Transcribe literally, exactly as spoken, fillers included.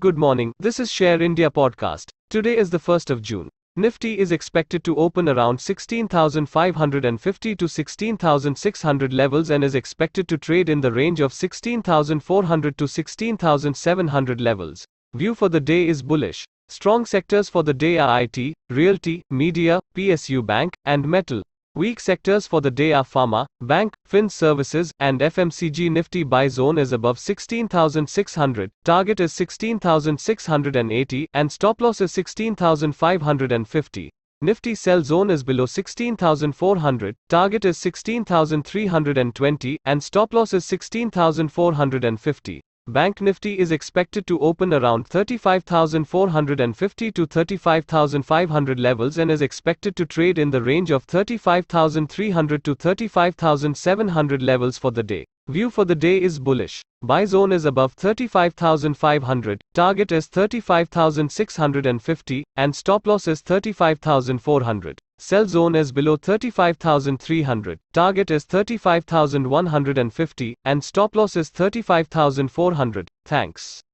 Good morning, this is Share India podcast. Today is the first of June. Nifty is expected to open around sixteen thousand five hundred fifty to sixteen thousand six hundred levels and is expected to trade in the range of sixteen thousand four hundred to sixteen thousand seven hundred levels. View for the day is bullish. Strong sectors for the day are I T, Realty, Media, P S U Bank, and Metal. Weak sectors for the day are Pharma, Bank, Fin Services, and F M C G. Nifty buy zone is above sixteen thousand six hundred, target is sixteen thousand six hundred eighty, and stop loss is sixteen thousand five hundred fifty. Nifty sell zone is below sixteen thousand four hundred, target is sixteen thousand three hundred twenty, and stop loss is sixteen thousand four hundred fifty. Bank Nifty is expected to open around thirty-five thousand four hundred fifty to thirty-five thousand five hundred levels and is expected to trade in the range of thirty-five thousand three hundred to thirty-five thousand seven hundred levels for the day. View for the day is bullish. Buy zone is above thirty-five thousand five hundred, target is thirty-five thousand six hundred fifty, and stop loss is thirty-five thousand four hundred. Sell zone is below thirty-five thousand three hundred, target is thirty-five thousand one hundred fifty, and stop loss is thirty-five thousand four hundred. Thanks.